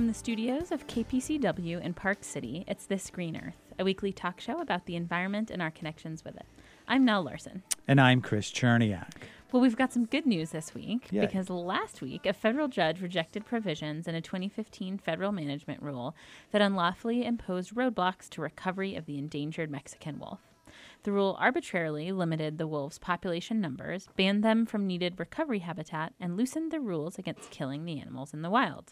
From the studios of KPCW in Park City, it's This Green Earth, a weekly talk show about the environment and our connections with it. I'm Nell Larson. And I'm Chris Cherniak. Well, we've got some good news this week Yay. because last week a federal judge rejected provisions in a 2015 federal management rule that unlawfully imposed roadblocks to recovery of the endangered Mexican wolf. The rule arbitrarily limited the wolves' population numbers, banned them from needed recovery habitat, and loosened the rules against killing the animals in the wild.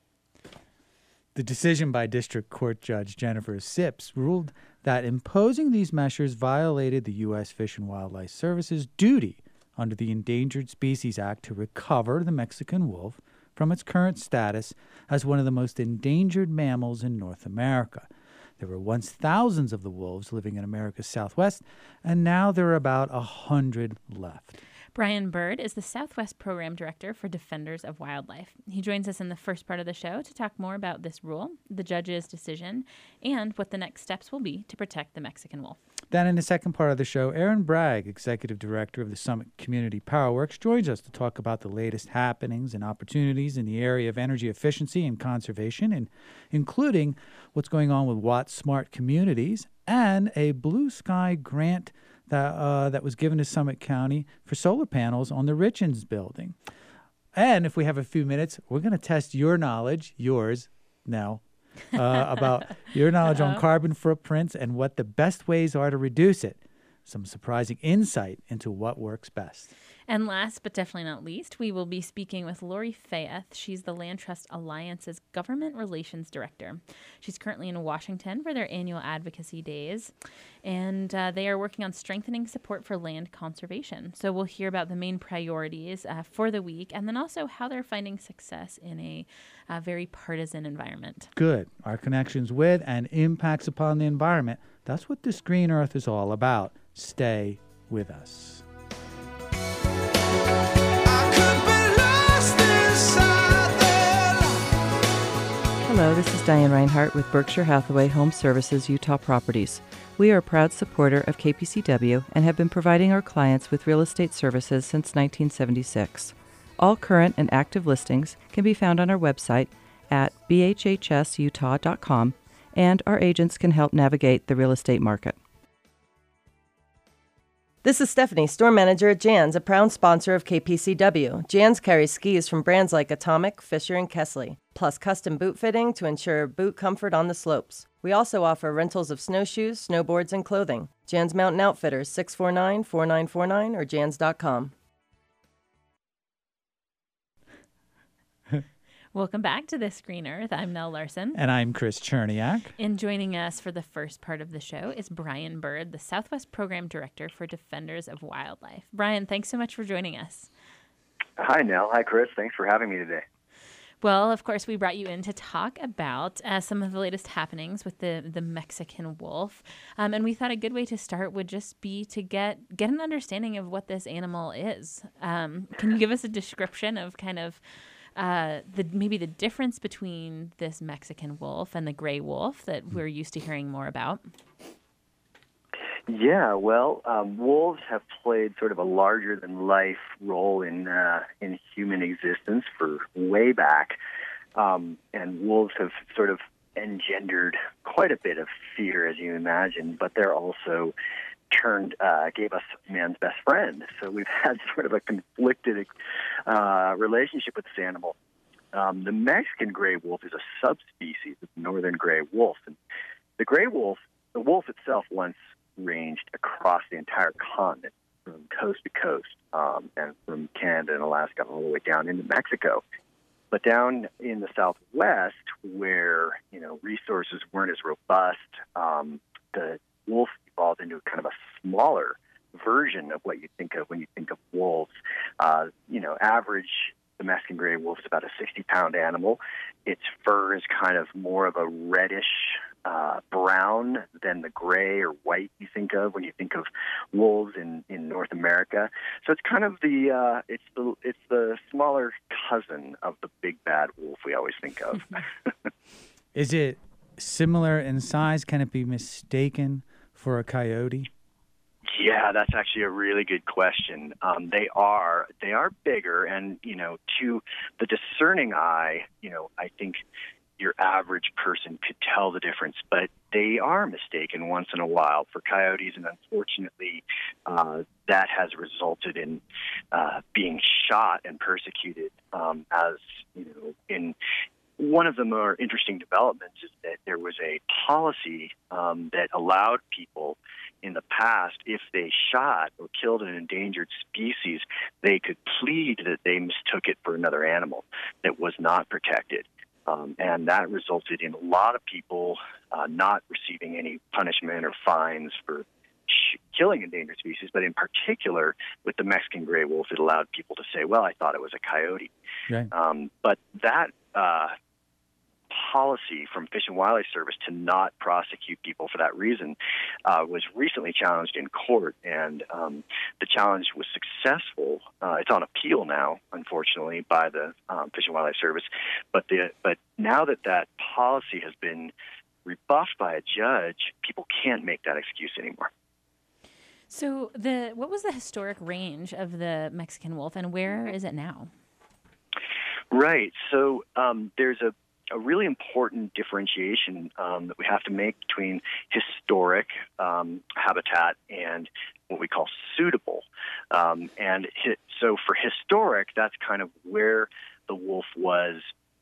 The decision by District Court Judge Jennifer Sips ruled that imposing these measures violated the U.S. Fish and Wildlife Service's duty under the Endangered Species Act to recover the Mexican wolf from its current status as one of the most endangered mammals in North America. There were once thousands of the wolves living in America's Southwest, and now there are about 100 left. Brian Bird is the Southwest Program Director for Defenders of Wildlife. He joins us in the first part of the show to talk more about this rule, the judge's decision, and what the next steps will be to protect the Mexican wolf. Then in the second part of the show, Aaron Bragg, Executive Director of the Summit Community PowerWorks, joins us to talk about the latest happenings and opportunities in the area of energy efficiency and conservation, and including what's going on with Watt Smart Communities and a Blue Sky grant that was given to Summit County for solar panels on the Richens building. And if we have a few minutes, we're going to test yours now, about your knowledge on carbon footprints and what the best ways are to reduce it. Some surprising insight into what works best. And last but definitely not least, we will be speaking with Lori Fayeth. She's the Land Trust Alliance's Government Relations Director. She's currently in Washington for their annual advocacy days, and they are working on strengthening support for land conservation. So we'll hear about the main priorities for the week, and then also how they're finding success in a very partisan environment. Good. Our connections with and impacts upon the environment. That's what This Green Earth is all about. Stay with us. Hello, this is Diane Reinhart with Berkshire Hathaway Home Services Utah Properties. We are a proud supporter of KPCW and have been providing our clients with real estate services since 1976. All current and active listings can be found on our website at bhhsutah.com, and our agents can help navigate the real estate market. This is Stephanie, store manager at Jan's, a proud sponsor of KPCW. Jan's carries skis from brands like Atomic, Fisher, and Kesley, plus custom boot fitting to ensure boot comfort on the slopes. We also offer rentals of snowshoes, snowboards, and clothing. Jan's Mountain Outfitters, 649-4949 or jans.com. Welcome back to This Green Earth. I'm Nell Larson. And I'm Chris Cherniak. And joining us for the first part of the show is Brian Bird, the Southwest Program Director for Defenders of Wildlife. Brian, thanks so much for joining us. Hi, Nell. Hi, Chris. Thanks for having me today. Well, of course, we brought you in to talk about some of the latest happenings with the Mexican wolf. And we thought a good way to start would just be to get an understanding of what this animal is. Can you give us a description of kind of maybe the difference between this Mexican wolf and the gray wolf that we're used to hearing more about? Yeah, well, wolves have played sort of a larger-than-life role in human existence for way back, and wolves have sort of engendered quite a bit of fear, as you imagine, but they're also gave us man's best friend. So we've had sort of a conflicted relationship with this animal. The Mexican gray wolf is a subspecies of the northern gray wolf. And the gray wolf, the wolf itself once ranged across the entire continent from coast to coast, and from Canada and Alaska all the way down into Mexico. But down in the Southwest, where resources weren't as robust, the wolf evolved into kind of a smaller version of what you think of when you think of wolves. Average the Mexican gray wolf is about a 60-pound animal. Its fur is kind of more of a reddish brown than the gray or white you think of when you think of wolves in North America. So it's kind of it's the smaller cousin of the big bad wolf we always think of. Is it similar in size? Can it be mistaken for a coyote? Yeah, that's actually a really good question. They are bigger, and to the discerning eye, I think your average person could tell the difference, but they are mistaken once in a while for coyotes, and unfortunately, that has resulted in being shot and persecuted. As you know, in one of the more interesting developments is that there was a policy that allowed people in the past, if they shot or killed an endangered species, they could plead that they mistook it for another animal that was not protected. And that resulted in a lot of people not receiving any punishment or fines for killing endangered species, but in particular with the Mexican gray wolf, it allowed people to say, well, I thought it was a coyote. Right. But that policy from Fish and Wildlife Service to not prosecute people for that reason was recently challenged in court, and the challenge was successful. It's on appeal now, unfortunately, by the Fish and Wildlife Service. But now that policy has been rebuffed by a judge, people can't make that excuse anymore. So what was the historic range of the Mexican wolf, and where is it now? Right. So there's a really important differentiation that we have to make between historic habitat and what we call suitable. So for historic, that's kind of where the wolf was,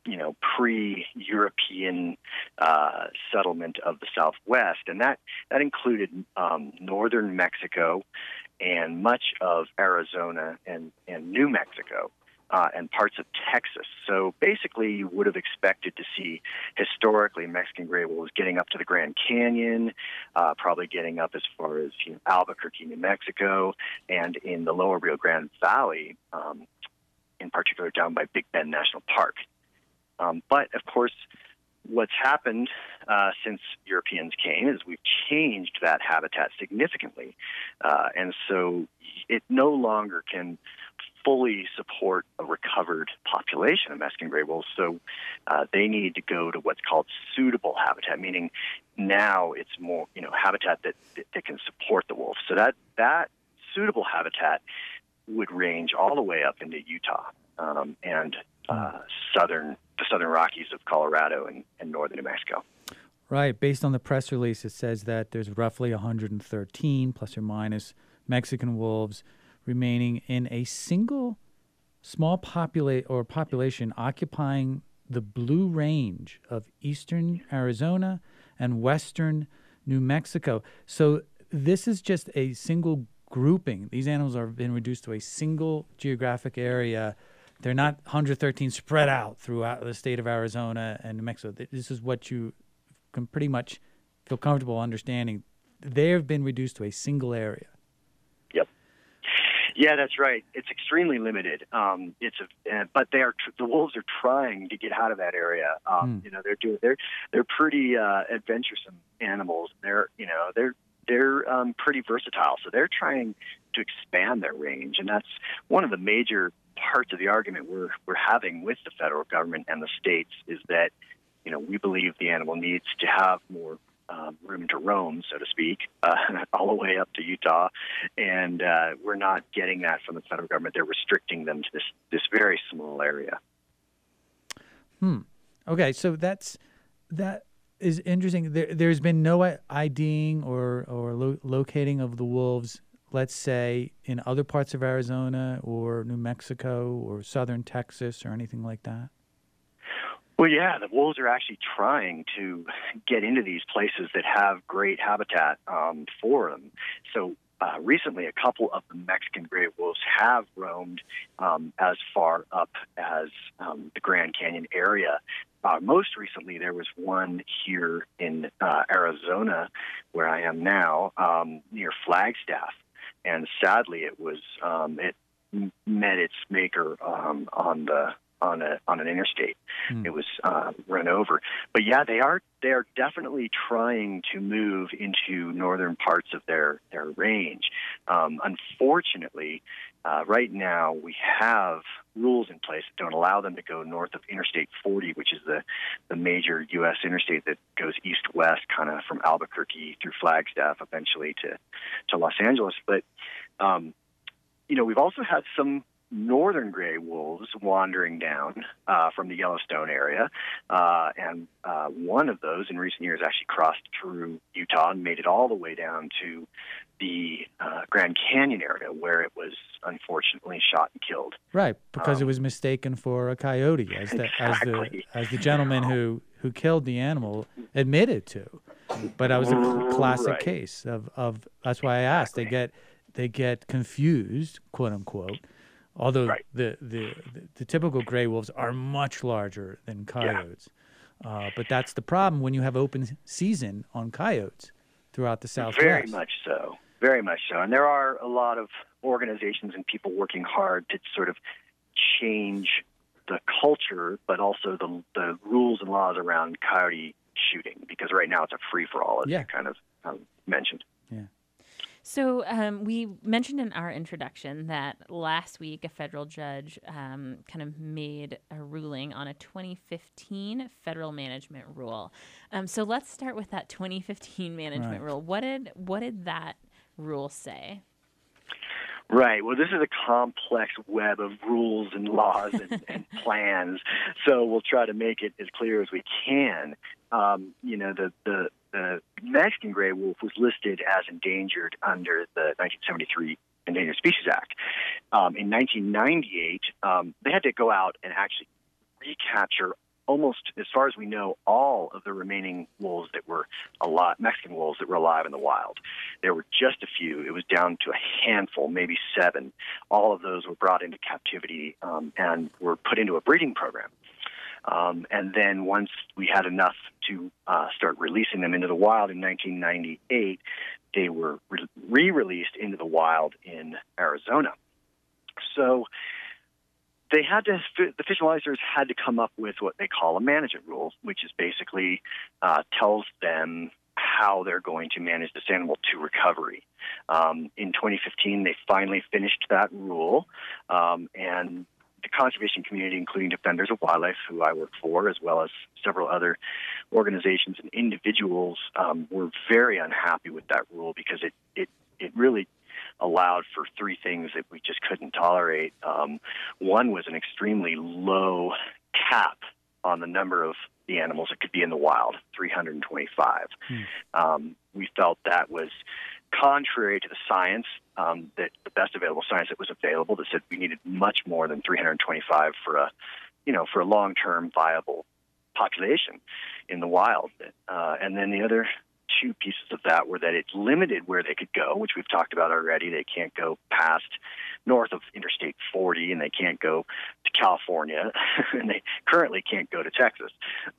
pre-European settlement of the Southwest, and that included northern Mexico and much of Arizona and New Mexico. And parts of Texas. So basically, you would have expected to see historically Mexican gray wolves getting up to the Grand Canyon, probably getting up as far as Albuquerque, New Mexico, and in the lower Rio Grande Valley, in particular down by Big Bend National Park. But of course, what's happened since Europeans came is we've changed that habitat significantly, and so it no longer can fully support a recovered population of Mexican gray wolves, so they need to go to what's called suitable habitat, meaning now it's more, habitat that can support the wolf. So that suitable habitat would range all the way up into Utah and the southern Rockies of Colorado and northern New Mexico. Right. Based on the press release, it says that there's roughly 113 plus or minus Mexican wolves remaining in a single small population occupying the Blue Range of eastern Arizona and western New Mexico. So this is just a single grouping. These animals are been reduced to a single geographic area. They're not 113 spread out throughout the state of Arizona and New Mexico. This is what you can pretty much feel comfortable understanding. They have been reduced to a single area. Yeah, that's right. It's extremely limited. But the wolves are trying to get out of that area. They're pretty adventuresome animals. They're pretty versatile. So they're trying to expand their range, and that's one of the major parts of the argument we're having with the federal government and the states is that we believe the animal needs to have more room to roam, so to speak, all the way up to Utah, and we're not getting that from the federal government. They're restricting them to this very small area. Okay, so that is interesting. There's been no IDing or locating of the wolves, let's say, in other parts of Arizona or New Mexico or southern Texas or anything like that? Well, yeah, the wolves are actually trying to get into these places that have great habitat for them. So recently, a couple of the Mexican gray wolves have roamed as far up as the Grand Canyon area. Most recently, there was one here in Arizona, where I am now, near Flagstaff, and sadly, it met its maker on an interstate. It was run over. But yeah, they are definitely trying to move into northern parts of their range. Unfortunately, right now we have rules in place that don't allow them to go north of Interstate 40, which is the major U.S. interstate that goes east-west, kind of from Albuquerque through Flagstaff, eventually to Los Angeles. But we've also had some northern gray wolves wandering down from the Yellowstone area, and one of those in recent years actually crossed through Utah and made it all the way down to the Grand Canyon area, where it was unfortunately shot and killed. Right, because it was mistaken for a coyote, as the gentleman who killed the animal admitted to. But that was a classic case of that's why I asked. They get confused, quote unquote. Although the typical gray wolves are much larger than coyotes. But that's the problem when you have open season on coyotes throughout the Southwest. Very much so. Very much so. And there are a lot of organizations and people working hard to sort of change the culture, but also the rules and laws around coyote shooting, because right now it's a free-for-all, as you kind of mentioned. Yeah. So we mentioned in our introduction that last week a federal judge kind of made a ruling on a 2015 federal management rule. So let's start with that 2015 management rule. What did that rule say? Right. Well, this is a complex web of rules and laws and plans, so we'll try to make it as clear as we can. The Mexican gray wolf was listed as endangered under the 1973 Endangered Species Act. In 1998, they had to go out and actually recapture almost, as far as we know, all of the remaining wolves that were alive, Mexican wolves that were alive in the wild. There were just a few. It was down to a handful, maybe 7. All of those were brought into captivity and were put into a breeding program. And then once we had enough to start releasing them into the wild in 1998, they were re-released into the wild in Arizona. So the Fish and Wildlife Service had to come up with what they call a management rule, which is basically tells them how they're going to manage this animal to recovery. In 2015, they finally finished that rule, and the conservation community, including Defenders of Wildlife, who I work for, as well as several other organizations and individuals, were very unhappy with that rule because it really allowed for 3 things that we just couldn't tolerate. One was an extremely low cap on the number of the animals that could be in the wild, 325. We felt that was contrary to the science, that the best available science that was available, that said we needed much more than 325 for a long-term viable population in the wild. And then the other 2 pieces of that were that it limited where they could go, which we've talked about already. They can't go past north of Interstate 40, and they can't go to California, and they currently can't go to Texas.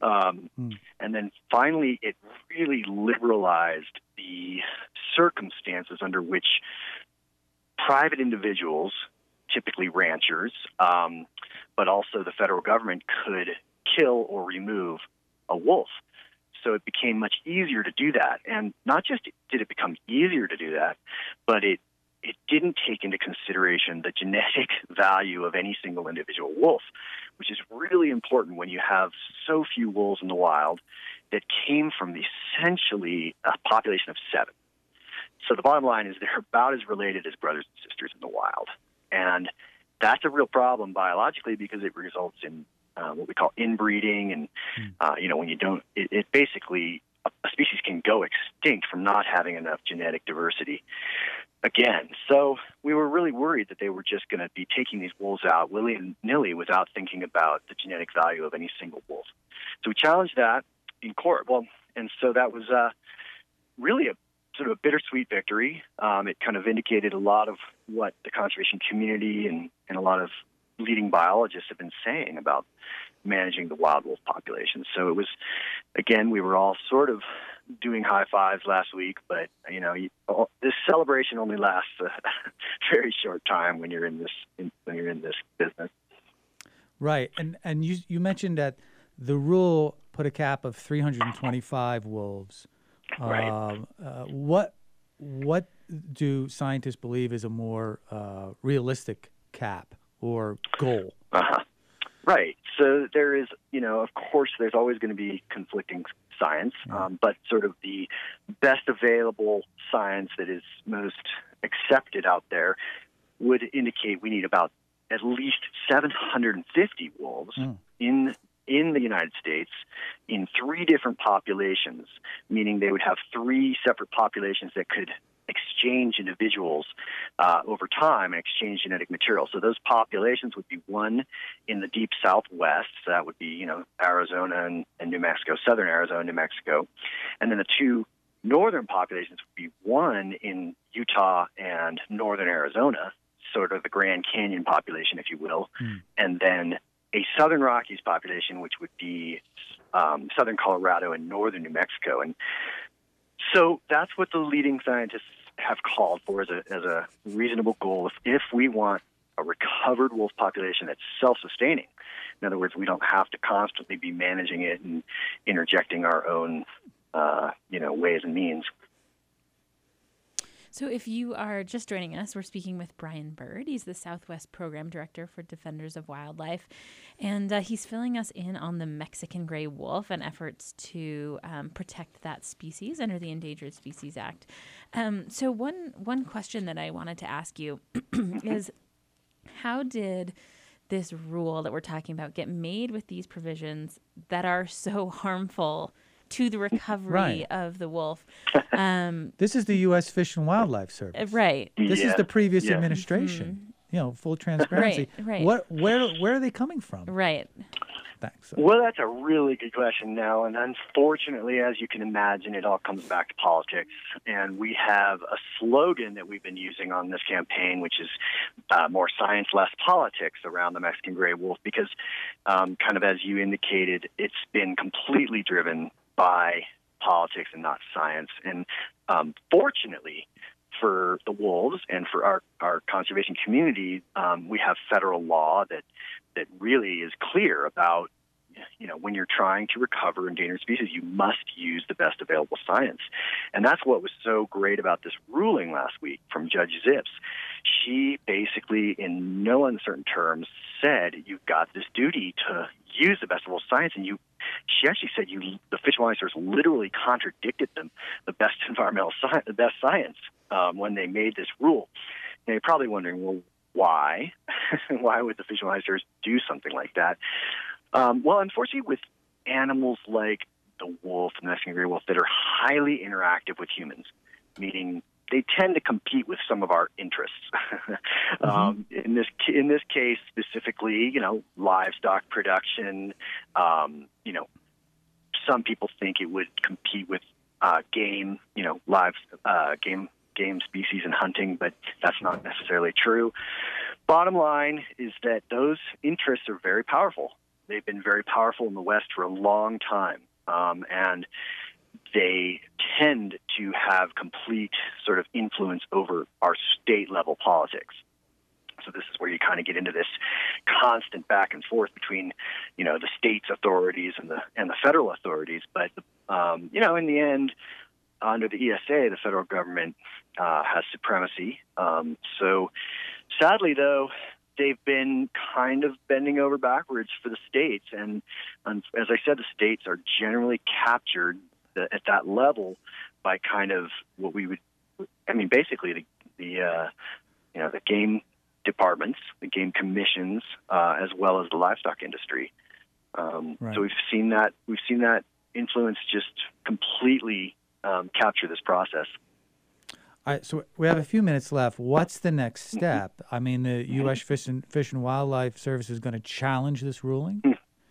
And then finally, it really liberalized the circumstances under which private individuals, typically ranchers, but also the federal government, could kill or remove a wolf. So it became much easier to do that. And not just did it become easier to do that, but it didn't take into consideration the genetic value of any single individual wolf, which is really important when you have so few wolves in the wild that came from essentially a population of 7. So the bottom line is they're about as related as brothers and sisters in the wild. And that's a real problem biologically because it results in what we call inbreeding. And, when you don't, it basically, a species can go extinct from not having enough genetic diversity again. So we were really worried that they were just going to be taking these wolves out willy-nilly without thinking about the genetic value of any single wolf. So we challenged that in court. Well, and so that was really a sort of a bittersweet victory. It kind of indicated a lot of what the conservation community and a lot of leading biologists have been saying about managing the wild wolf population. So it was, again, we were all sort of doing high fives last week, but this celebration only lasts a very short time when you're in this business. Right, and you mentioned that the rule put a cap of 325 wolves. Right. What do scientists believe is a more realistic cap or goal? Right. So there is, of course, there's always going to be conflicting science, but sort of the best available science that is most accepted out there would indicate we need about at least 750 wolves in the United States in 3 different populations, meaning they would have 3 separate populations that could exchange individuals over time and exchange genetic material. So those populations would be one in the deep Southwest. So that would be, Arizona and New Mexico, southern Arizona, New Mexico. And then the 2 northern populations would be one in Utah and northern Arizona, sort of the Grand Canyon population, if you will, and then a southern Rockies population, which would be southern Colorado and northern New Mexico. And so that's what the leading scientists have called for as a reasonable goal if we want a recovered wolf population that's self-sustaining. In other words, we don't have to constantly be managing it and interjecting our own ways and means. So if you are just joining us, we're speaking with Brian Bird. He's the Southwest Program Director for Defenders of Wildlife, and he's filling us in on the Mexican gray wolf and efforts to protect that species under the Endangered Species Act. So one question that I wanted to ask you is, how did this rule that we're talking about get made with these provisions that are so harmful to the recovery of the wolf? This is the U.S. Fish and Wildlife Service. Right. This is the previous administration. Full transparency. Right. Where are they coming from? Right. Thanks. Well, that's a really good question now, and unfortunately, as you can imagine, it all comes back to politics. And we have a slogan that we've been using on this campaign, which is more science, less politics around the Mexican gray wolf, because kind of as you indicated, it's been completely driven by politics and not science. And fortunately for the wolves and for our conservation community, we have federal law that really is clear about, when you're trying to recover endangered species, you must use the best available science. And that's what was so great about this ruling last week from Judge Zips. She basically, in no uncertain terms, said you've got this duty to use the best available science, and she actually said the Fish and Wildlife Service literally contradicted the best environmental science, the best science, when they made this rule. And you're probably wondering, well, why? Why would the Fish and Wildlife Service do something like that? Well, unfortunately, with animals like the wolf, the Mexican gray wolf, that are highly interactive with humans, meaning they tend to compete with some of our interests. In this case, specifically, livestock production. Some people think it would compete with game, game species and hunting, but that's not necessarily true. Bottom line is that those interests are very powerful. They've been very powerful in the West for a long time, and they tend to have complete sort of influence over our state-level politics. So this is where you kind of get into this constant back and forth between, the state's authorities and the federal authorities. But in the end, under the ESA, the federal government has supremacy. So sadly, though, they've been kind of bending over backwards for the states. And as I said, the states are generally captured at that level by kind of what we would, basically the game departments, the game commissions, as well as the livestock industry. Right. So we've seen that influence just completely capture this process. All right, so we have a few minutes left. What's the next step? The U.S. Fish and Wildlife Service is going to challenge this ruling?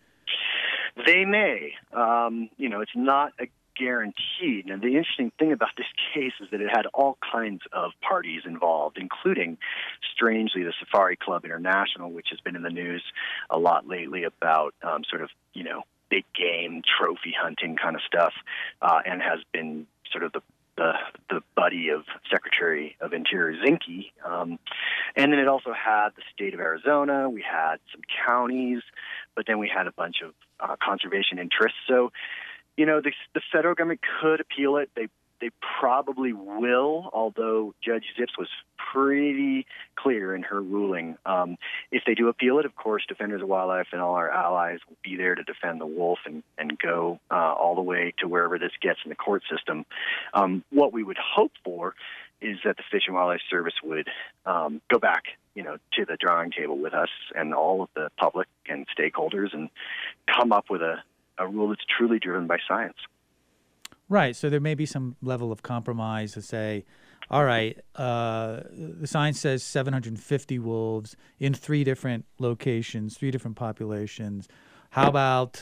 They may. It's not a guarantee. Now, the interesting thing about this case is that it had all kinds of parties involved, including, strangely, the Safari Club International, which has been in the news a lot lately about big game, trophy hunting kind of stuff, and has been sort of the buddy of Secretary of Interior Zinke. And then it also had the state of Arizona. We had some counties, but then we had a bunch of conservation interests. So, the federal government could appeal it. They probably will, although Judge Zips was pretty clear in her ruling. If they do appeal it, of course, Defenders of Wildlife and all our allies will be there to defend the wolf and go all the way to wherever this gets in the court system. What we would hope for is that the Fish and Wildlife Service would go back to the drawing table with us and all of the public and stakeholders and come up with a rule that's truly driven by science. Right. So there may be some level of compromise to say, all right, the science says 750 wolves in 3 different locations, 3 different populations. How about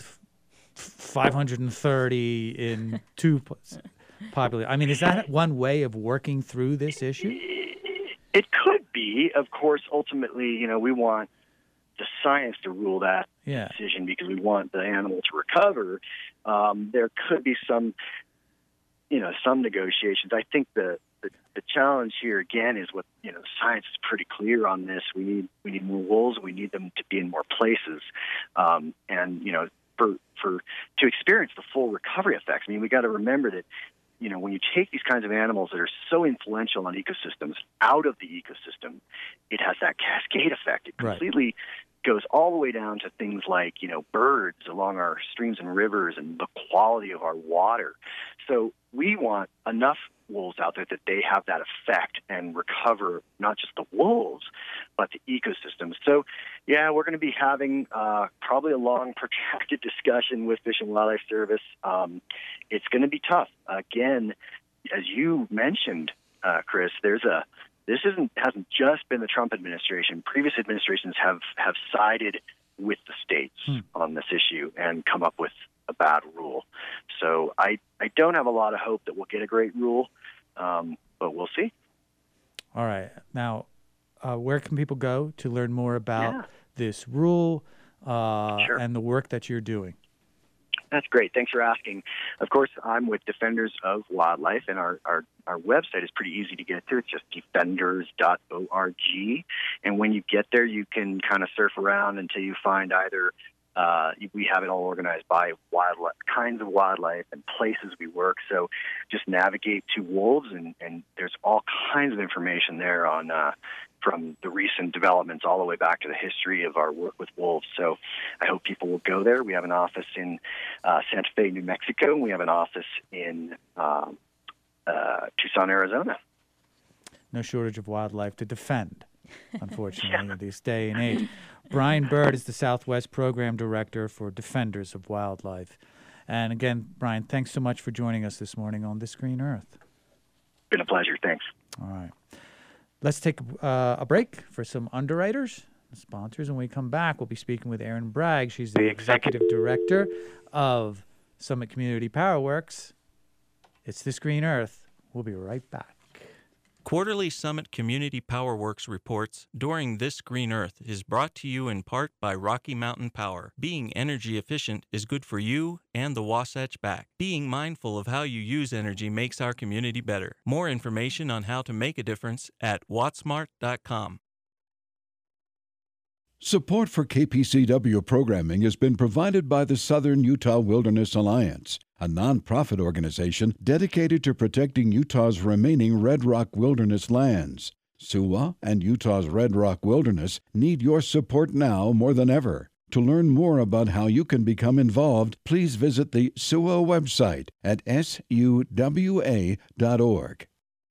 530 in 2 populations? I mean, is that one way of working through this issue? It could be. Of course, ultimately, we want the science to rule that decision because we want the animal to recover. There could be some negotiations. I think the challenge here again is what science is pretty clear on this. We need more wolves. We need them to be in more places, and for to experience the full recovery effects. I mean, we got to remember that when you take these kinds of animals that are so influential on ecosystems out of the ecosystem, it has that cascade effect. It completely goes all the way down to things like birds along our streams and rivers and the quality of our water. So we want enough wolves out there that they have that effect and recover not just the wolves, but the ecosystem. So, we're going to be having probably a long, protracted discussion with Fish and Wildlife Service. It's going to be tough. Again, as you mentioned, Chris, this hasn't just been the Trump administration. Previous administrations have sided with the states on this issue and come up with a bad rule. So I don't have a lot of hope that we'll get a great rule, but we'll see. All right. Now, where can people go to learn more about this rule and the work that you're doing? That's great. Thanks for asking. Of course, I'm with Defenders of Wildlife, and our website is pretty easy to get to. It's just defenders.org. And when you get there, you can kind of surf around until you find either we have it all organized by wildlife, kinds of wildlife and places we work. So just navigate to wolves, and there's all kinds of information there on from the recent developments all the way back to the history of our work with wolves. So I hope people will go there. We have an office in Santa Fe, New Mexico, and we have an office in Tucson, Arizona. No shortage of wildlife to defend, unfortunately, in this day and age. Brian Bird is the Southwest Program Director for Defenders of Wildlife. And again, Brian, thanks so much for joining us this morning on This Green Earth. Been a pleasure. Thanks. All right. Let's take a break for some underwriters, sponsors. When we come back, we'll be speaking with Erin Bragg. She's the Executive Director of Summit Community PowerWorks. It's This Green Earth. We'll be right back. Quarterly Summit Community PowerWorks reports during This Green Earth is brought to you in part by Rocky Mountain Power. Being energy efficient is good for you and the Wasatch Back. Being mindful of how you use energy makes our community better. More information on how to make a difference at wattsmart.com. Support for KPCW programming has been provided by the Southern Utah Wilderness Alliance, a nonprofit organization dedicated to protecting Utah's remaining Red Rock Wilderness lands. SUWA and Utah's Red Rock Wilderness need your support now more than ever. To learn more about how you can become involved, please visit the SUWA website at suwa.org.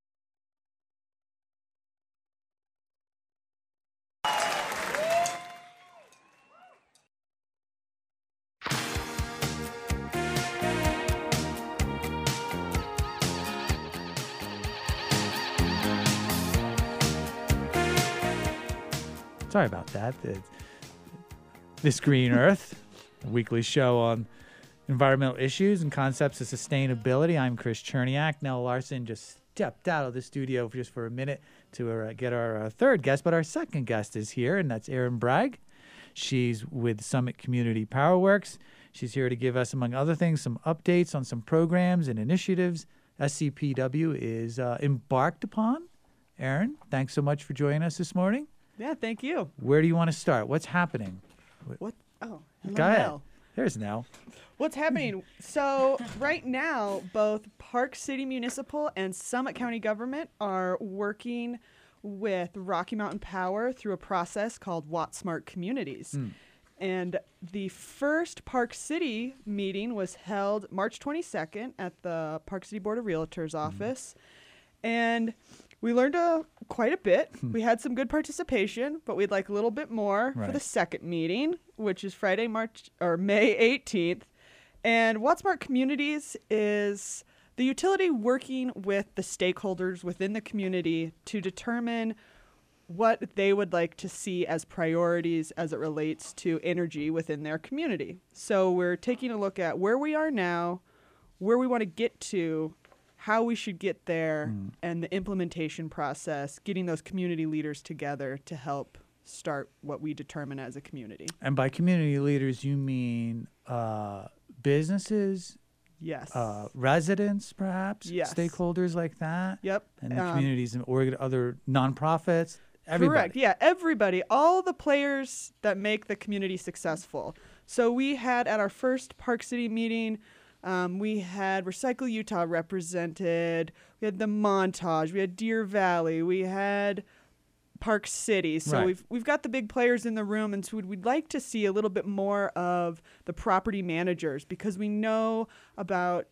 Sorry about that. This Green Earth, a weekly show on environmental issues and concepts of sustainability. I'm Chris Cherniak. Nell Larson just stepped out of the studio just for a minute to get our third guest, but our second guest is here, and that's Erin Bragg. She's with Summit Community PowerWorks. She's here to give us, among other things, some updates on some programs and initiatives SCPW is embarked upon. Erin, thanks so much for joining us this morning. Yeah, thank you. Where do you want to start? What's happening? What? Oh, hello, go ahead. Nell. There's Nell. What's happening? So right now, both Park City Municipal and Summit County Government are working with Rocky Mountain Power through a process called WattSmart Communities. And the first Park City meeting was held March 22nd at the Park City Board of Realtors office. And We learned quite a bit. We had some good participation, but we'd like a little bit more for the second meeting, which is Friday, May 18th. And WattSmart Communities is the utility working with the stakeholders within the community to determine what they would like to see as priorities as it relates to energy within their community. So we're taking a look at where we are now, where we want to get to, how we should get there, and the implementation process, getting those community leaders together to help start what we determine as a community. And by community leaders, you mean businesses? Yes. Residents, perhaps? Yes. Stakeholders like that? Yep. And the communities and other nonprofits? Everybody. Correct. Yeah, everybody. All the players that make the community successful. So we had at our first Park City meeting, we had Recycle Utah represented. We had the Montage. We had Deer Valley. We had Park City. So we've got the big players in the room, and so we'd like to see a little bit more of the property managers, because we know about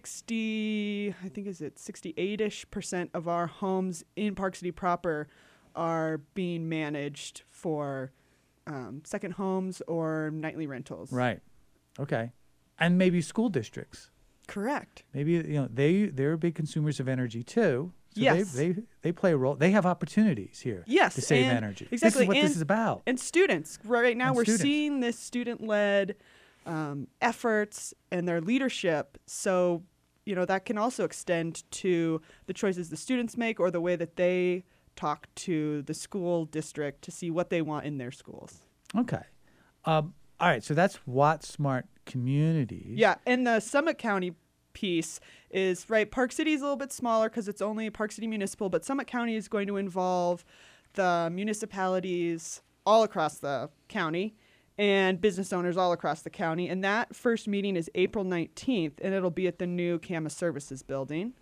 68% of our homes in Park City proper are being managed for second homes or nightly rentals. Right. Okay. And maybe school districts. Correct. Maybe they're big consumers of energy too. So yes. they play a role. They have opportunities here. Yes, to save energy. Exactly. This is what this is about. And students. Right now we're students. seeing this student-led efforts and their leadership. So, that can also extend to the choices the students make or the way that they talk to the school district to see what they want in their schools. Okay. All right. So that's WattSmart Communities. Yeah. And the Summit County piece is, Park City is a little bit smaller because it's only Park City Municipal, but Summit County is going to involve the municipalities all across the county and business owners all across the county. And that first meeting is April 19th, and it'll be at the new Camas Services building.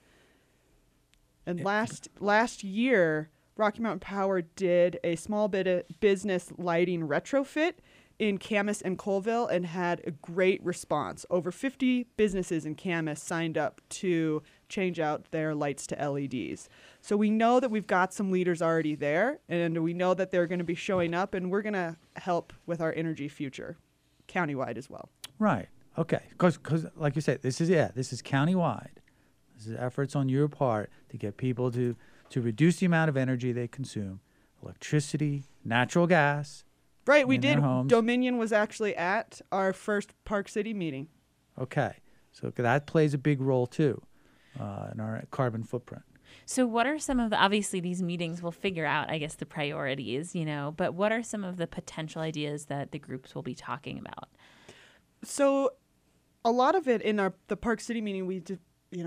And last year, Rocky Mountain Power did a small bit of business lighting retrofit in Camas and Colville and had a great response. Over 50 businesses in Camas signed up to change out their lights to LEDs. So we know that we've got some leaders already there, and we know that they're going to be showing up, and we're going to help with our energy future countywide as well. Right. Okay. Because like you said, this is countywide. This is efforts on your part to get people to reduce the amount of energy they consume, electricity, natural gas. Right, we did. Homes. Dominion was actually at our first Park City meeting. Okay, so that plays a big role too in our carbon footprint. So what are some of the, obviously these meetings will figure out, I guess, the priorities, but what are some of the potential ideas that the groups will be talking about? So a lot of it in the Park City meeting, we did,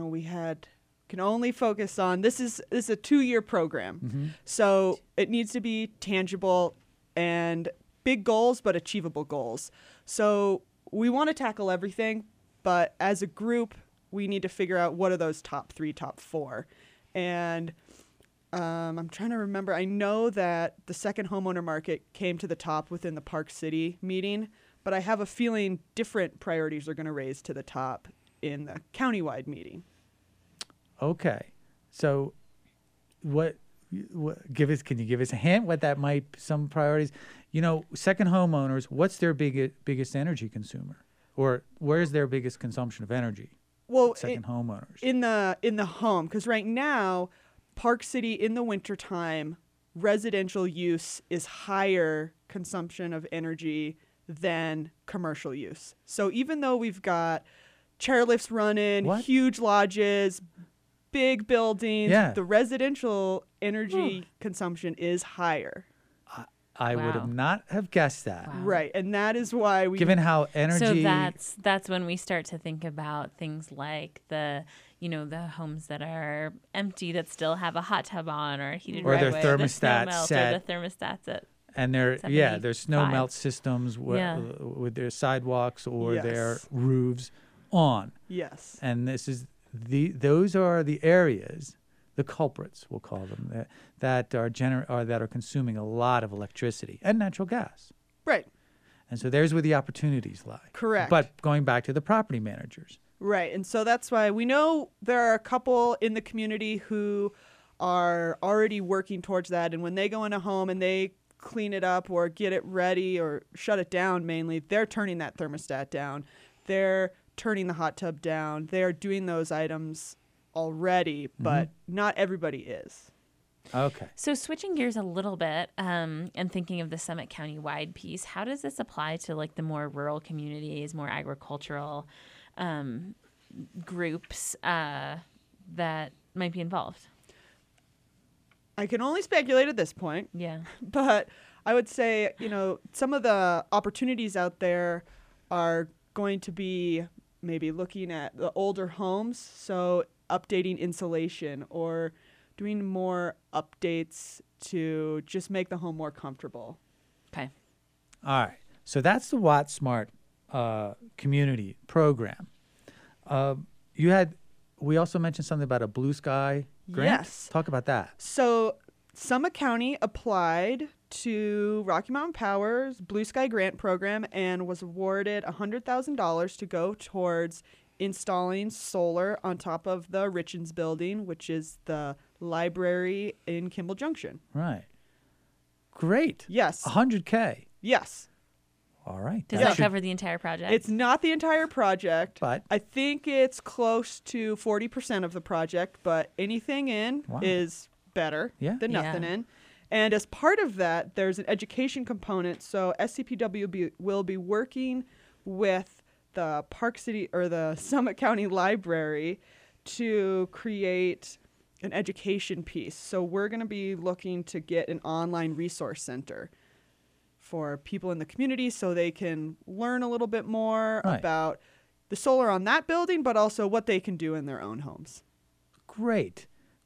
can only focus on, this is a 2-year program. Mm-hmm. So it needs to be tangible and big goals, but achievable goals. So we want to tackle everything, but as a group, we need to figure out what are those top 3, top 4. And I'm trying to remember. I know that the second homeowner market came to the top within the Park City meeting, but I have a feeling different priorities are going to raise to the top in the countywide meeting. Okay. So can you give us a hint what that might, some priorities? Second homeowners, what's their biggest energy consumer? Or where's their biggest consumption of energy? Well, second homeowners. In the home, because right now, Park City in the wintertime, residential use is higher consumption of energy than commercial use. So even though we've got chairlifts running, huge lodges, big buildings, the residential energy consumption is higher. I would have not have guessed that. Wow. Right, and that is why we... Given how energy... So that's when we start to think about things like the homes that are empty that still have a hot tub on or a heated or driveway, their thermostat set. Or the thermostats at and their snow melt systems with their sidewalks or their roofs on. Yes. And those are the areas, the culprits, we'll call them, that are consuming a lot of electricity and natural gas. Right. And so there's where the opportunities lie. Correct. But going back to the property managers. Right. And so that's why we know there are a couple in the community who are already working towards that. And when they go in a home and they clean it up or get it ready or shut it down, mainly, they're turning that thermostat down. They're turning the hot tub down. They're doing those items already, but not everybody is. Okay. So switching gears a little bit and thinking of the Summit County-wide piece, how does this apply to like the more rural communities, more agricultural groups that might be involved? I can only speculate at this point. Yeah. But I would say, some of the opportunities out there are going to be maybe looking at the older homes, so updating insulation or doing more updates to just make the home more comfortable. Okay. All right. So that's the Watt Smart community program. We also mentioned something about a Blue Sky grant. Yes. Talk about that. So Summit County applied to Rocky Mountain Power's Blue Sky Grant program and was awarded $100,000 to go towards installing solar on top of the Richens building, which is the library in Kimball Junction. Right. Great. Yes. $100K. Yes. All right. Does that cover the entire project? It's not the entire project. But I think it's close to 40% of the project, but anything in is better than nothing in. And as part of that, there's an education component. So SCPW will be working with the Park City or the Summit County Library to create an education piece. So we're going to be looking to get an online resource center for people in the community so they can learn a little bit more about the solar on that building, but also what they can do in their own homes. Great.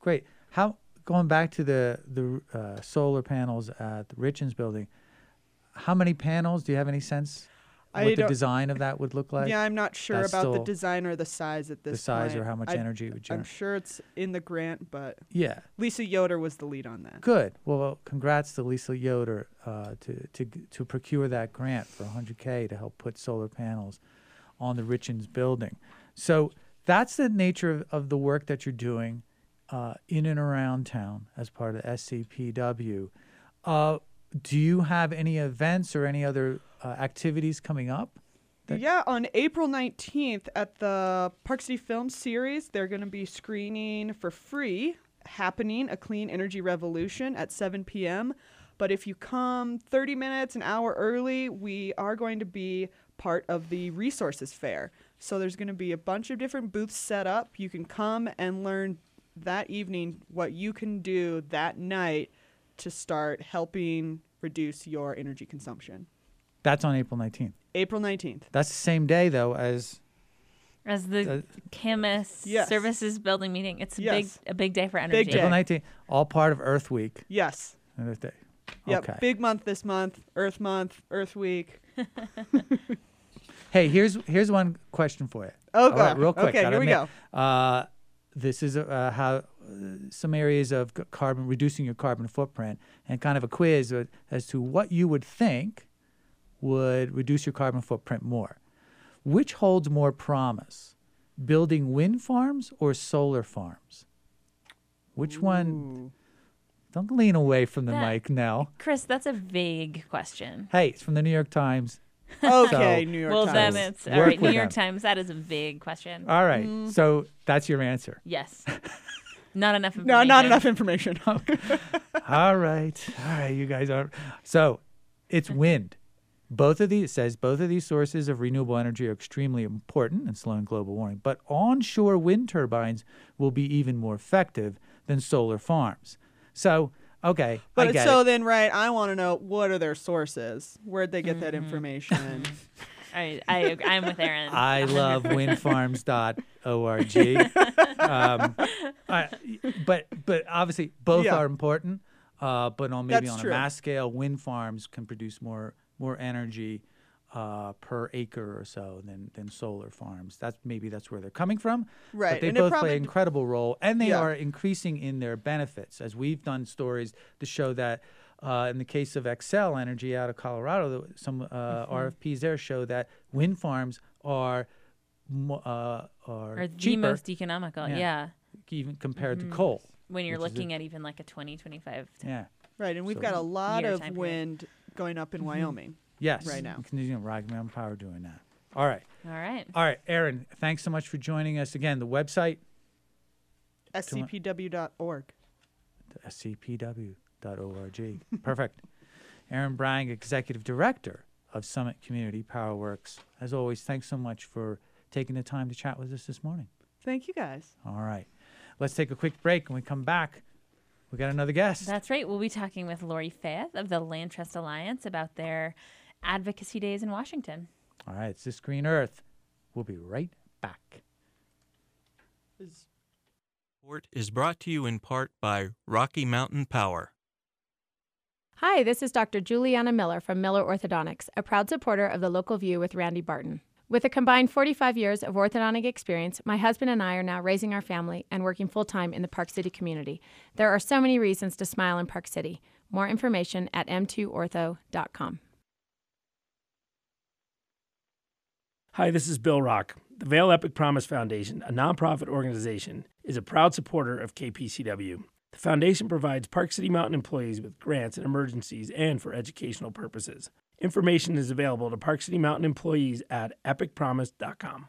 Going back to the solar panels at the Richens building, how many panels? Do you have any sense what the design of that would look like? Yeah, I'm not sure about the design or the size at this point. The size or how much energy it would generate. I'm sure it's in the grant, but yeah, Lisa Yoder was the lead on that. Good. Well, congrats to Lisa Yoder to procure that grant for $100K to help put solar panels on the Richens building. So that's the nature of the work that you're doing in and around town as part of SCPW. Do you have any events or any other activities coming up? Yeah, on April 19th at the Park City Film Series, they're going to be screening for free Happening, A Clean Energy Revolution at 7 p.m. But if you come 30 minutes, an hour early, we are going to be part of the Resources Fair. So there's going to be a bunch of different booths set up. You can come and learn that evening what you can do that night to start helping reduce your energy consumption. That's on April 19th. April 19th. That's the same day, though, as the CAMUS Services Building meeting. It's a big day for energy. Big day. April 19th, all part of Earth Week. Yes. Earth Day. Yep. Okay. Big month this month. Earth Week. Hey, here's one question for you. Oh, God. Right, real quick. Okay, here we go. This is how some areas of reducing your carbon footprint, and kind of a quiz as to what you would think would reduce your carbon footprint more. Which holds more promise, building wind farms or solar farms? Which one? Don't lean away from the mic now. Chris, that's a vague question. Hey, it's from the New York Times. Okay, New York Times. Well, then it's all right. New York Times. That is a vague question. All right. So that's your answer. Yes. Not enough information. No, not enough information. All right, you guys are. So it's wind. It says both of these sources of renewable energy are extremely important in slowing global warming, but onshore wind turbines will be even more effective than solar farms. So, okay, but I get so it. then, right, I want to know, what are their sources? Where'd they get that information? I'm with Aaron. I love windfarms.org. But obviously both are important. But on a mass scale, wind farms can produce more energy per acre or so than solar farms. That's where they're coming from. Right. But they both play an incredible role, and they are increasing in their benefits. As we've done stories to show that in the case of Xcel Energy out of Colorado, some RFPs there show that wind farms are the cheaper, most economical. Yeah. even compared to coal. when you're which is looking at even like a 20, 25. Yeah. Right, and we've So- got a lot Year of time period. wind going up in Wyoming. Yes. Right now. Rocky Mountain Power doing that. All right. All right. All right, Aaron, thanks so much for joining us. Again, the website, scpw.org. scpw.org. Perfect. Aaron Bragg, Executive Director of Summit Community Power Works. As always, thanks so much for taking the time to chat with us this morning. Thank you, guys. All right. Let's take a quick break. When we come back, we got another guest. That's right. We'll be talking with Lori Fayeth of the Land Trust Alliance about their advocacy days in Washington. All right. It's This Green Earth. We'll be right back. Report is brought to you in part by Rocky Mountain Power. Hi, this is Dr. Juliana Miller from Miller Orthodontics, a proud supporter of the Local View with Randy Barton. With a combined 45 years of orthodontic experience, my husband and I are now raising our family and working full-time in the Park City community. There are so many reasons to smile in Park City. More information at m2ortho.com. Hi, this is Bill Rock. The Vail Epic Promise Foundation, a nonprofit organization, is a proud supporter of KPCW. The foundation provides Park City Mountain employees with grants in emergencies and for educational purposes. Information is available to Park City Mountain employees at epicpromise.com.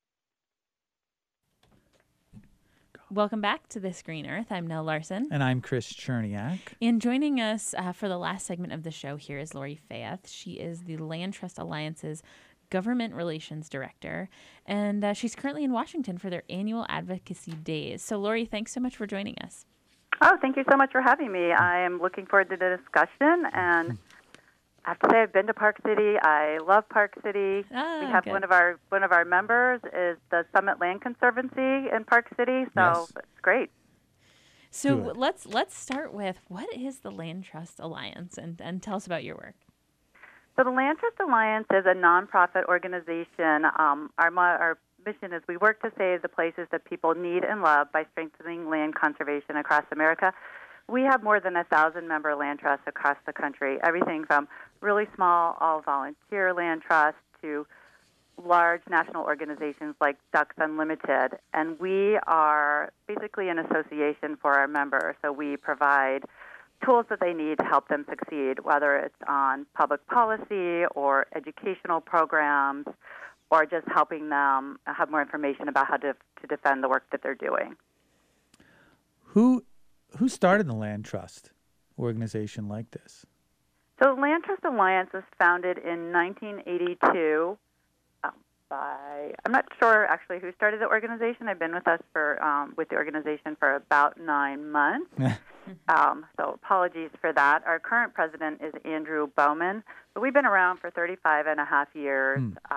Welcome back to This Green Earth. I'm Nell Larson. And I'm Chris Cherniak. And joining us for the last segment of the show here is Lori Fayeth. She is the Land Trust Alliance's Government Relations Director, and she's currently in Washington for their annual advocacy days. So, Lori, thanks so much for joining us. Oh, thank you so much for having me. I am looking forward to the discussion, and I have to say I've been to Park City. I love Park City. We have good. one of our members is the Summit Land Conservancy in Park City, so it's great. So Good. let's start with, what is the Land Trust Alliance, and tell us about your work. So the Land Trust Alliance is a nonprofit organization. Our mission is we work to save the places that people need and love by strengthening land conservation across America. We have more than 1,000 member land trusts across the country, everything from really small, all-volunteer land trusts to large national organizations like Ducks Unlimited. And we are basically an association for our members, so we provide tools that they need to help them succeed, whether it's on public policy or educational programs or just helping them have more information about how to defend the work that they're doing. Who started the Land Trust organization like this? So the Land Trust Alliance was founded in 1982 I'm not sure actually who started the organization. I've been with us with the organization for about 9 months. So apologies for that. Our current president is Andrew Bowman, but we've been around for 35 and a half years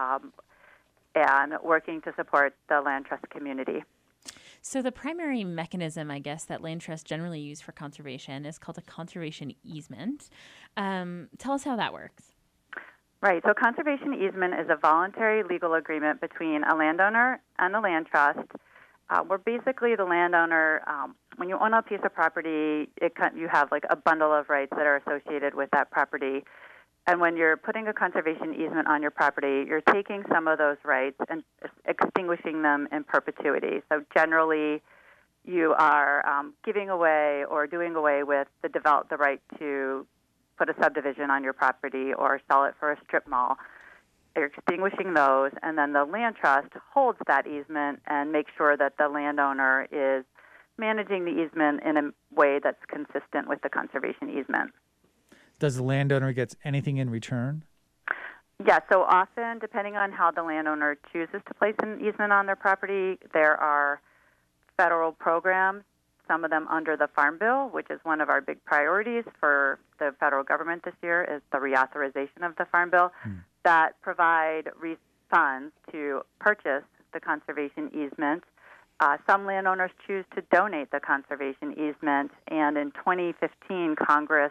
and working to support the land trust community. So the primary mechanism, I guess, that land trusts generally use for conservation is called a conservation easement. Tell us how that works. Right. So conservation easement is a voluntary legal agreement between a landowner and a land trust where basically the landowner, when you own a piece of property, you have like a bundle of rights that are associated with that property. And when you're putting a conservation easement on your property, you're taking some of those rights and extinguishing them in perpetuity. So generally, you are giving away or doing away with the right to put a subdivision on your property or sell it for a strip mall. You're extinguishing those, and then the land trust holds that easement and makes sure that the landowner is managing the easement in a way that's consistent with the conservation easement. Does the landowner get anything in return? Yeah, so often, depending on how the landowner chooses to place an easement on their property, there are federal programs, some of them under the Farm Bill, which is one of our big priorities for the federal government this year, is the reauthorization of the Farm Bill, that provide funds to purchase the conservation easement. Some landowners choose to donate the conservation easement, and in 2015, Congress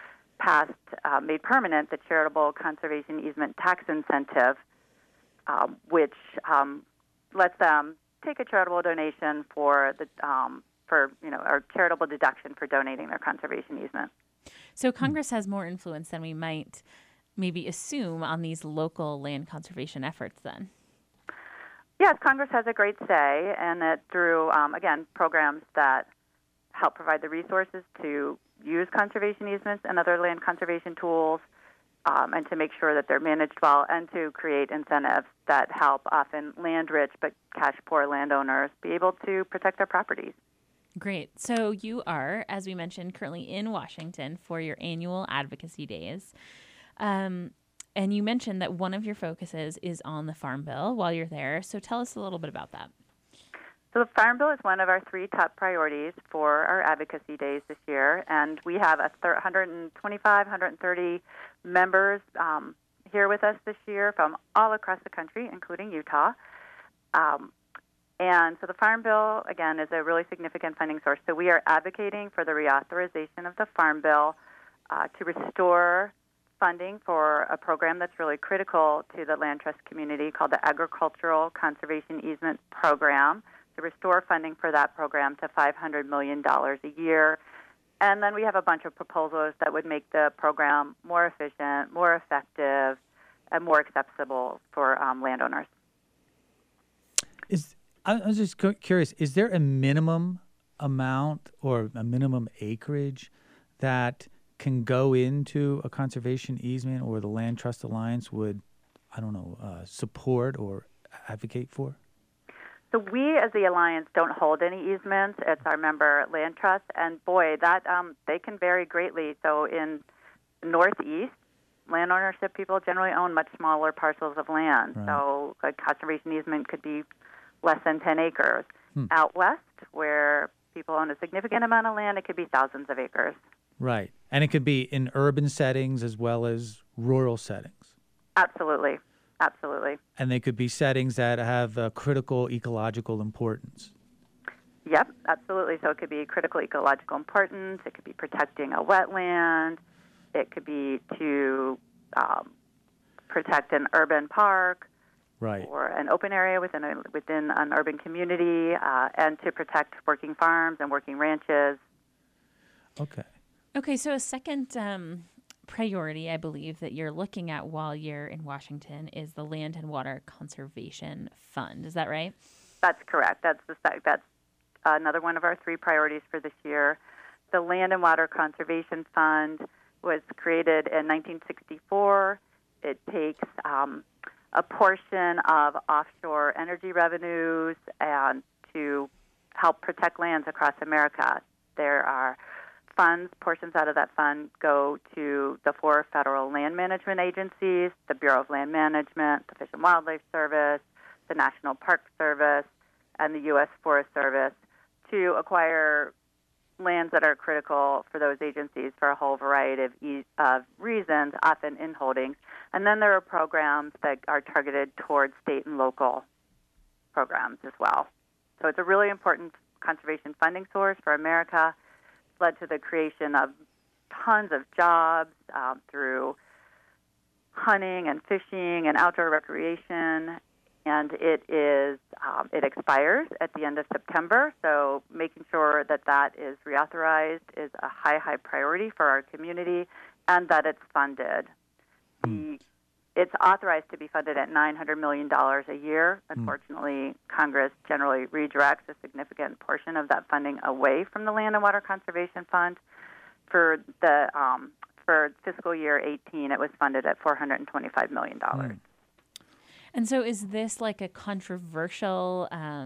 made permanent the charitable conservation easement tax incentive, which lets them take a charitable donation or charitable deduction for donating their conservation easement. So Congress has more influence than we might maybe assume on these local land conservation efforts then. Yes, Congress has a great say, and that through, again, programs that help provide the resources to use conservation easements and other land conservation tools, and to make sure that they're managed well, and to create incentives that help often land-rich but cash-poor landowners be able to protect their properties. Great. So you are, as we mentioned, currently in Washington for your annual advocacy days. And you mentioned that one of your focuses is on the Farm Bill while you're there. So tell us a little bit about that. So the Farm Bill is one of our 3 top priorities for our advocacy days this year, and we have 125, 130 members here with us this year from all across the country, including Utah. And so the Farm Bill, again, is a really significant funding source. So we are advocating for the reauthorization of the Farm Bill to restore funding for a program that's really critical to the land trust community called the Agricultural Conservation Easement Program, to restore funding for that program to $500 million a year. And then we have a bunch of proposals that would make the program more efficient, more effective, and more accessible for landowners. I was just curious, is there a minimum amount or a minimum acreage that can go into a conservation easement or the Land Trust Alliance would, support or advocate for? So we, as the Alliance, don't hold any easements. It's our member land trust, and boy, that they can vary greatly. So in Northeast, land ownership people generally own much smaller parcels of land. Right. So a conservation easement could be less than 10 acres. Out west, where people own a significant amount of land, it could be thousands of acres. Right. And it could be in urban settings as well as rural settings. Absolutely. Absolutely. And they could be settings that have critical ecological importance. Yep, absolutely. So it could be critical ecological importance. It could be protecting a wetland. It could be to protect an urban park. Right. Or an open area within an urban community, and to protect working farms and working ranches. Okay, so a second priority, I believe, that you're looking at while you're in Washington is the Land and Water Conservation Fund. Is that right? That's correct. That's another one of our 3 priorities for this year. The Land and Water Conservation Fund was created in 1964. It takes a portion of offshore energy revenues and to help protect lands across America. There are portions out of that fund go to the 4 federal land management agencies, the Bureau of Land Management, the Fish and Wildlife Service, the National Park Service, and the U.S. Forest Service to acquire lands that are critical for those agencies for a whole variety of reasons, often in holdings. And then there are programs that are targeted towards state and local programs as well. So it's a really important conservation funding source for America. It's led to the creation of tons of jobs through hunting and fishing and outdoor recreation. And it expires at the end of September, so making sure that that is reauthorized is a high priority for our community, and that it's funded. It's authorized to be funded at $900 million a year. Unfortunately, Congress generally redirects a significant portion of that funding away from the Land and Water Conservation Fund. For fiscal year 18, it was funded at $425 million. And so is this like a controversial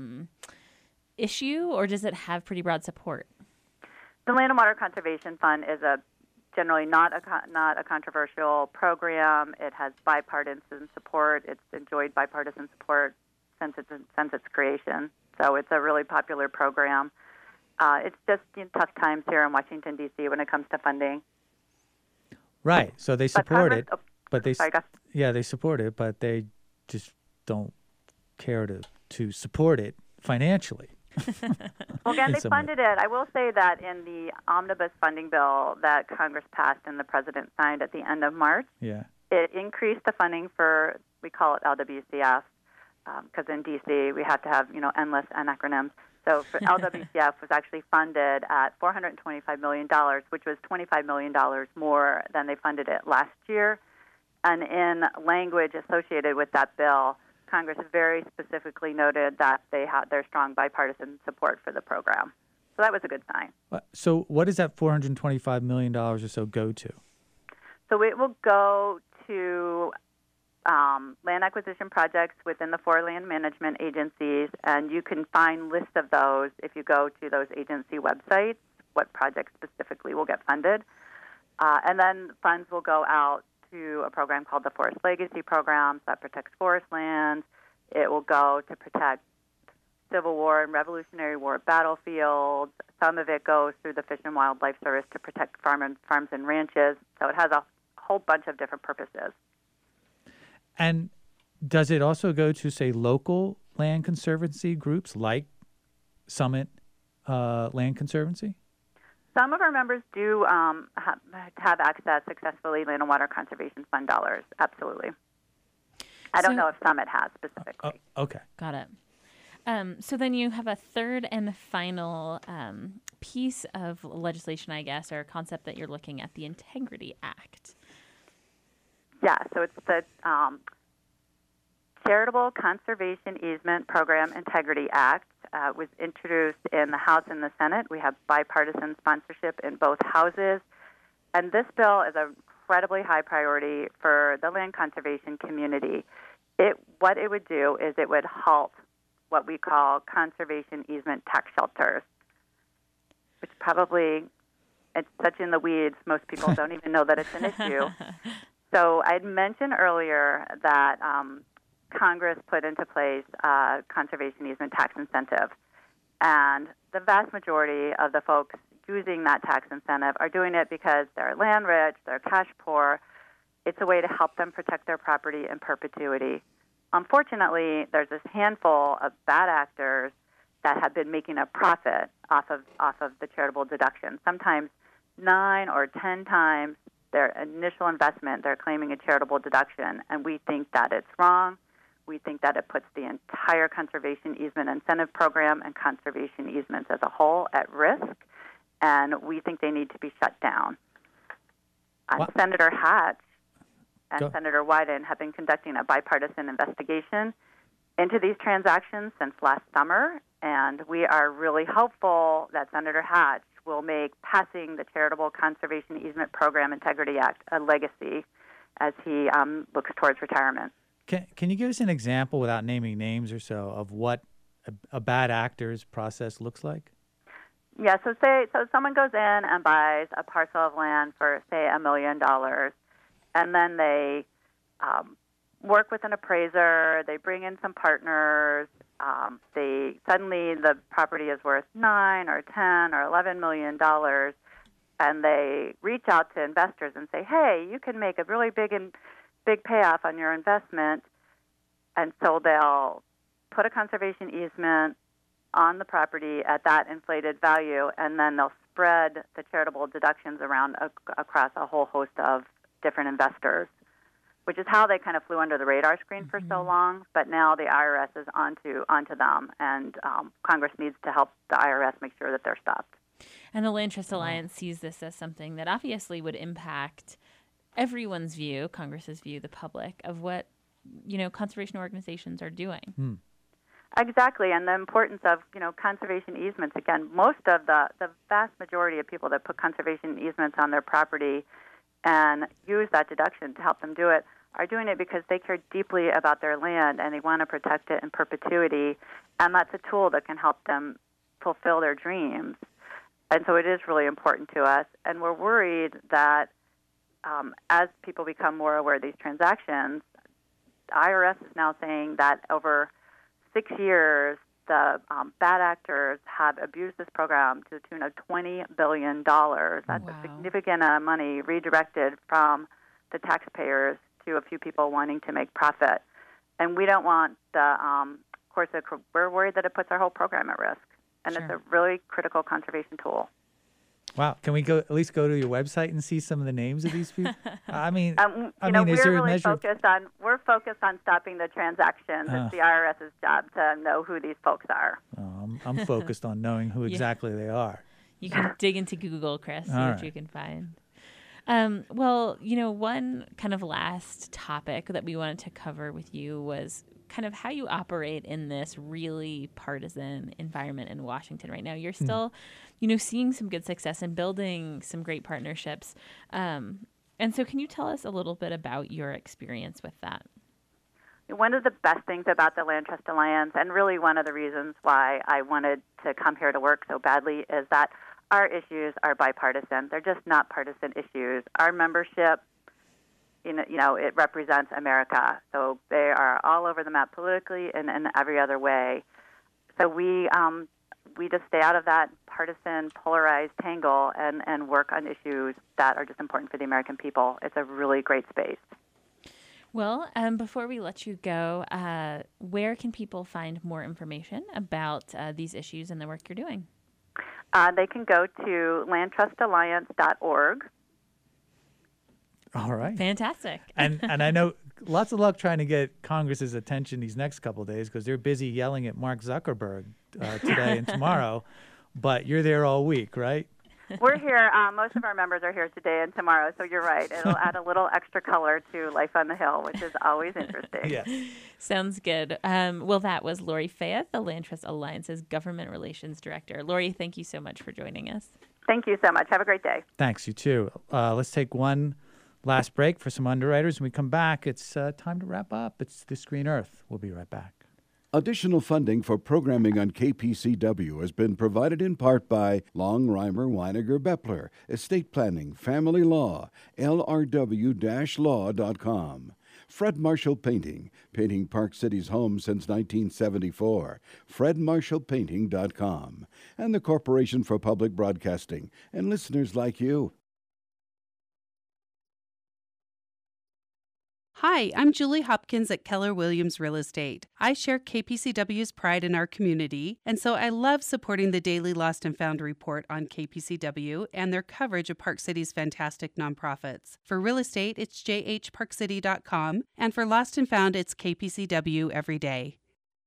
issue, or does it have pretty broad support? The Land and Water Conservation Fund is generally not a controversial program. It has bipartisan support. It's enjoyed bipartisan support since its creation. So it's a really popular program. It's just tough times here in Washington, D.C. when it comes to funding. Right. So they support it, but they support it, but they just don't care to support it financially. Well, again, they funded it. I will say that in the omnibus funding bill that Congress passed and the president signed at the end of March, it increased the funding for, we call it LWCF, because in D.C. we have to have endless acronyms. So for LWCF was actually funded at $425 million, which was $25 million more than they funded it last year. And in language associated with that bill, Congress very specifically noted that they had their strong bipartisan support for the program. So that was a good sign. So what does that $425 million or so go to? So it will go to land acquisition projects within the 4 land management agencies, and you can find lists of those if you go to those agency websites, what projects specifically will get funded. And then funds will go out to a program called the Forest Legacy Program that protects forest lands. It will go to protect Civil War and Revolutionary War battlefields. Some of it goes through the Fish and Wildlife Service to protect farms and ranches. So it has a whole bunch of different purposes. And does it also go to, say, local land conservancy groups like Summit Land Conservancy? Some of our members do have access successfully Land and Water Conservation Fund dollars. Absolutely. I don't know if Summit has specifically. Okay. Got it. So then you have a third and final piece of legislation, I guess, or concept that you're looking at, the Integrity Act. Yeah, so it's the Charitable Conservation Easement Program Integrity Act. Was introduced in the House and the Senate. We have bipartisan sponsorship in both houses. And this bill is an incredibly high priority for the land conservation community. What it would do is it would halt what we call conservation easement tax shelters, which probably, it's such in the weeds, most people don't even know that it's an issue. So I'd mentioned earlier that Congress put into place a conservation easement tax incentive. And the vast majority of the folks using that tax incentive are doing it because they're land rich, they're cash poor. It's a way to help them protect their property in perpetuity. Unfortunately, there's this handful of bad actors that have been making a profit off of the charitable deduction. Sometimes 9 or 10 times their initial investment, they're claiming a charitable deduction, and we think that it's wrong. We think that it puts the entire conservation easement incentive program and conservation easements as a whole at risk, and we think they need to be shut down. Senator Hatch and Senator Wyden have been conducting a bipartisan investigation into these transactions since last summer, and we are really hopeful that Senator Hatch will make passing the Charitable Conservation Easement Program Integrity Act a legacy as he looks towards retirement. Can you give us an example, without naming names or so, of what a bad actor's process looks like? Yeah, so someone goes in and buys a parcel of land for, say, $1 million, and then they work with an appraiser, they bring in some partners, suddenly the property is worth $9 or $10 or $11 million, and they reach out to investors and say, hey, you can make a really big payoff on your investment. And so they'll put a conservation easement on the property at that inflated value, and then they'll spread the charitable deductions around across a whole host of different investors, which is how they kind of flew under the radar screen for so long. But now the IRS is onto them, and Congress needs to help the IRS make sure that they're stopped. And the Land Trust Alliance sees this as something that obviously would impact everyone's view, Congress's view, the public, of what, conservation organizations are doing. Exactly, and the importance of, conservation easements. Again, most of the vast majority of people that put conservation easements on their property and use that deduction to help them do it are doing it because they care deeply about their land and they want to protect it in perpetuity, and that's a tool that can help them fulfill their dreams. And so it is really important to us, and we're worried that as people become more aware of these transactions, the IRS is now saying that over 6 years, the bad actors have abused this program to the tune of $20 billion. That's a significant amount of money redirected from the taxpayers to a few people wanting to make profit. And we don't want we're worried that it puts our whole program at risk. And It's a really critical conservation tool. Wow. Can we at least go to your website and see some of the names of these people? I mean, is there a measure? We're focused on stopping the transactions. It's the IRS's job to know who these folks are. I'm focused on knowing who exactly they are. You can dig into Google, Chris, see what you can find. One kind of last topic that we wanted to cover with you was kind of how you operate in this really partisan environment in Washington right now. You're still, seeing some good success and building some great partnerships. And so can you tell us a little bit about your experience with that? One of the best things about the Land Trust Alliance, and really one of the reasons why I wanted to come here to work so badly, is that our issues are bipartisan. They're just not partisan issues. Our membership, it represents America. So they are all over the map politically and in every other way. So we just stay out of that partisan, polarized tangle and work on issues that are just important for the American people. It's a really great space. Well, before we let you go, where can people find more information about these issues and the work you're doing? They can go to landtrustalliance.org. All right. Fantastic. And I know lots of luck trying to get Congress's attention these next couple of days because they're busy yelling at Mark Zuckerberg today and tomorrow. But you're there all week, right? We're here. Most of our members are here today and tomorrow, so you're right. It'll add a little extra color to Life on the Hill, which is always interesting. Yes. Sounds good. Well, that was Lori Fayeth, the Land Trust Alliance's Government Relations Director. Lori, thank you so much for joining us. Thank you so much. Have a great day. Thanks, you too. Let's take one last break for some underwriters. When we come back, it's time to wrap up. It's This Green Earth. We'll be right back. Additional funding for programming on KPCW has been provided in part by Long, Reimer, Weiniger, Bepler, Estate Planning, Family Law, LRW-law.com. Fred Marshall Painting, painting Park City's homes since 1974, fredmarshallpainting.com. And the Corporation for Public Broadcasting, and listeners like you. Hi, I'm Julie Hopkins at Keller Williams Real Estate. I share KPCW's pride in our community, and so I love supporting the daily Lost and Found report on KPCW and their coverage of Park City's fantastic nonprofits. For real estate, it's jhparkcity.com, and for Lost and Found, it's KPCW every day.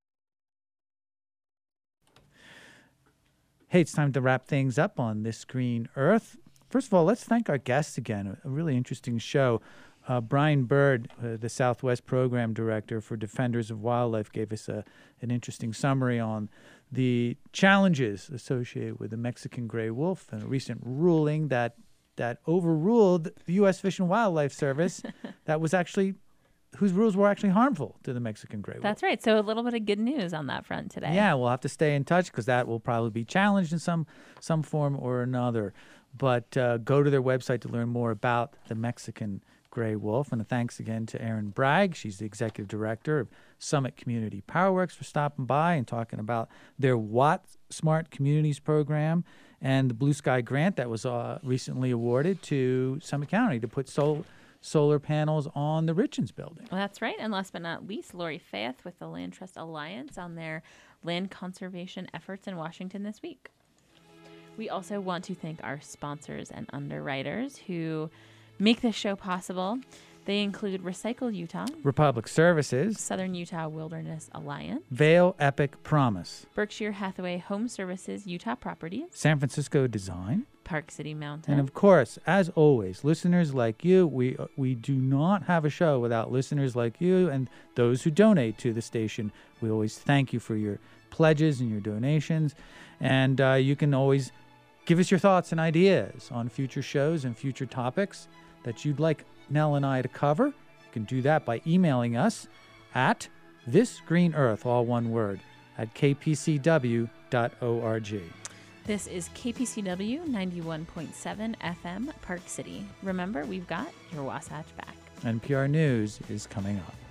Hey, it's time to wrap things up on This Green Earth. First of all, let's thank our guests again. A really interesting show. Brian Bird, the Southwest Program Director for Defenders of Wildlife, gave us an interesting summary on the challenges associated with the Mexican gray wolf and a recent ruling that overruled the U.S. Fish and Wildlife Service whose rules were actually harmful to the Mexican gray wolf. That's right. So a little bit of good news on that front today. Yeah, we'll have to stay in touch because that will probably be challenged in some form or another. But go to their website to learn more about the Mexican gray wolf. And thanks again to Erin Bragg. She's the Executive Director of Summit Community PowerWorks for stopping by and talking about their Watt Smart Communities program and the Blue Sky grant that was recently awarded to Summit County to put solar panels on the Richens building. Well, that's right. And last but not least, Lori Fayeth with the Land Trust Alliance on their land conservation efforts in Washington this week. We also want to thank our sponsors and underwriters who make this show possible. They include Recycle Utah, Republic Services, Southern Utah Wilderness Alliance, Vail Epic Promise, Berkshire Hathaway Home Services Utah Properties, San Francisco Design, Park City Mountain. And of course, as always, listeners like you. We do not have a show without listeners like you and those who donate to the station. We always thank you for your pledges and your donations. And you can always give us your thoughts and ideas on future shows and future topics that you'd like Nell and I to cover. You can do that by emailing us at thisgreenearth, all one word, at kpcw.org. This is KPCW 91.7 FM, Park City. Remember, we've got your Wasatch back. NPR News is coming up.